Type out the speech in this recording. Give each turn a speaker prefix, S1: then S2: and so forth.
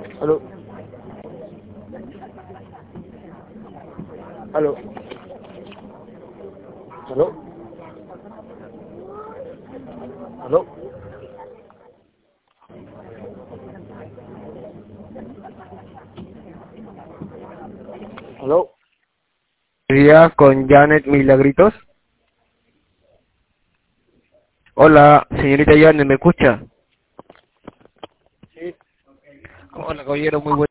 S1: Aló. Aló. Aló. Aló. Aló.
S2: Día con Janet Milagritos. Hola, señorita Janet, ¿me escucha?
S1: Sí.
S2: Hola, caballero, muy buen